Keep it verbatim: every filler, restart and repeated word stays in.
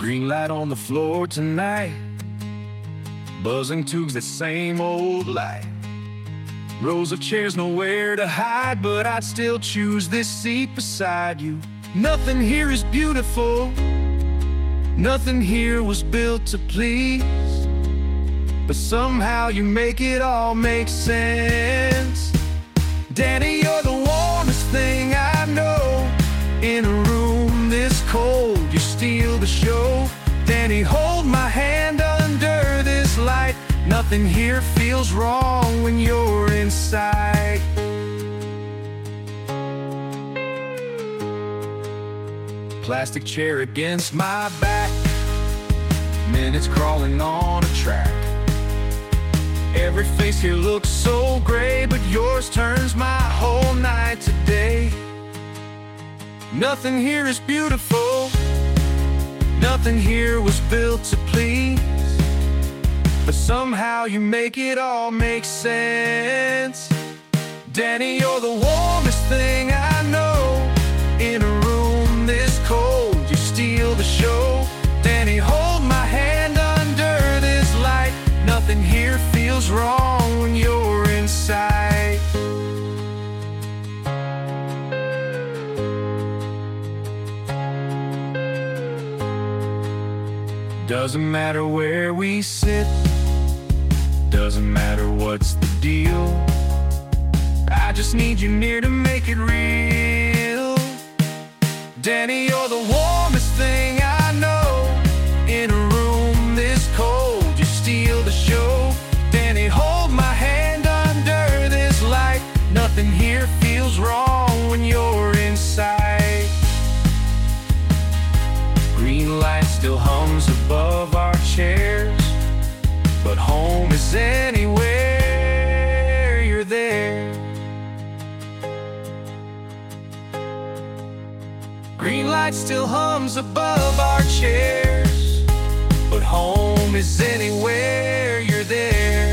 Green light on the floor tonight, buzzing tubes, that same old light. Rows of chairs, nowhere to hide, but I'd still choose this seat beside you. Nothing here is beautiful, nothing here was built to please, but somehow you make it all make sense. Danny, you're the warmest thing I know. In a room this cold, you steal the show. Danny, hold my hand under this light. Nothing here feels wrong when you're inside. Plastic chair against my back, minutes crawling on a track. Every face here looks so gray, but yours turns my whole night to day. Nothing here is beautiful, nothing here was built to please, but somehow you make it all make sense. Danny, you're the warmest thing I know. In a room this cold, you steal the show. Danny, hold my hand under this light. Nothing here feels wrong when you're inside. Doesn't matter where we sit, doesn't matter what's the deal, I just need you near to make it real. Danny, you're the warmest thing I know. In a room this cold, you steal the show. Danny, hold my hand under this light. Nothing here feels wrong when you're inside. Green light still hums above our chairs, but home is anywhere you're there. Green light still hums above our chairs, but home is anywhere you're there.